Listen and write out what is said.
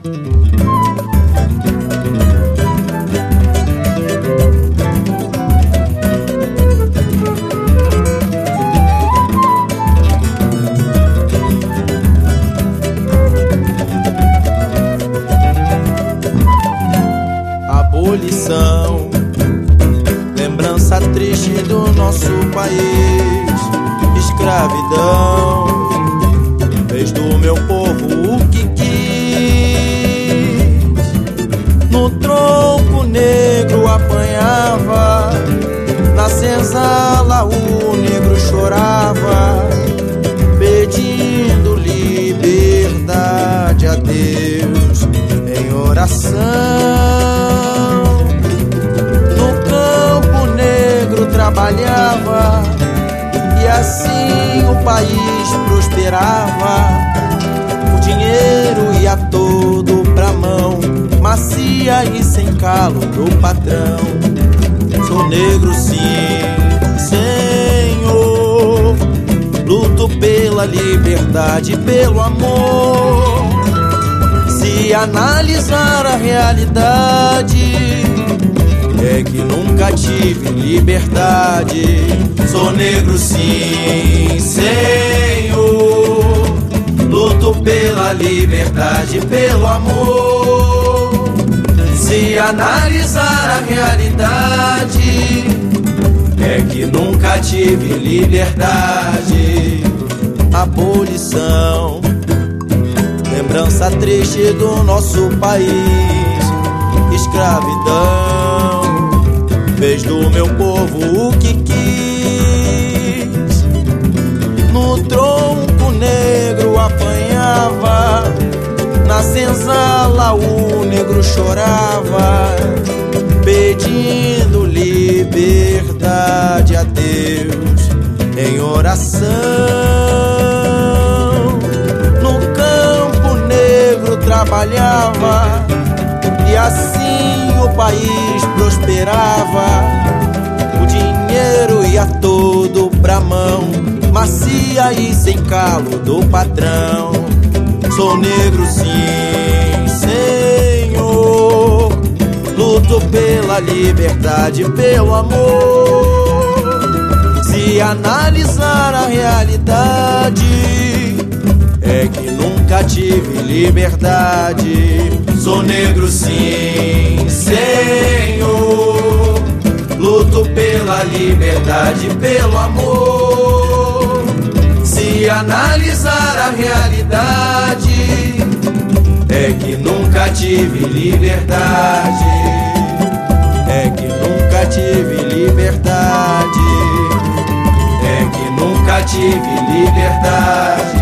Abolição, lembrança triste do nosso país. Escravidão, fez do meu povo o que quis. No tronco negro apanhava, na senzala o negro chorava, pedindo liberdade a Deus em oração. Trabalhava e assim o país prosperava. O dinheiro ia todo pra mão, macia e sem calo do patrão. Sou negro sim, Senhor, luto pela liberdade e pelo amor. Se analisar a realidade, é que nunca tive liberdade. Sou negro sim, Senhor, luto pela liberdade e pelo amor. Se analisar a realidade, é que nunca tive liberdade. Abolição, lembrança triste do nosso país. Escravidão, fez do meu povo o que quis. No tronco negro apanhava, na senzala o negro chorava, pedindo liberdade a Deus em oração. No campo negro trabalhava e assim o país prosperava. O dinheiro ia todo pra mão, macia e sem calo do patrão. Sou negro sim, Senhor, luto pela liberdade e pelo amor. Se analisar a realidade, é que nunca tive liberdade. Sou negro sim, Senhor, luto pela liberdade e pelo amor. Se analisar a realidade, é que nunca tive liberdade. É que nunca tive liberdade. É que nunca tive liberdade.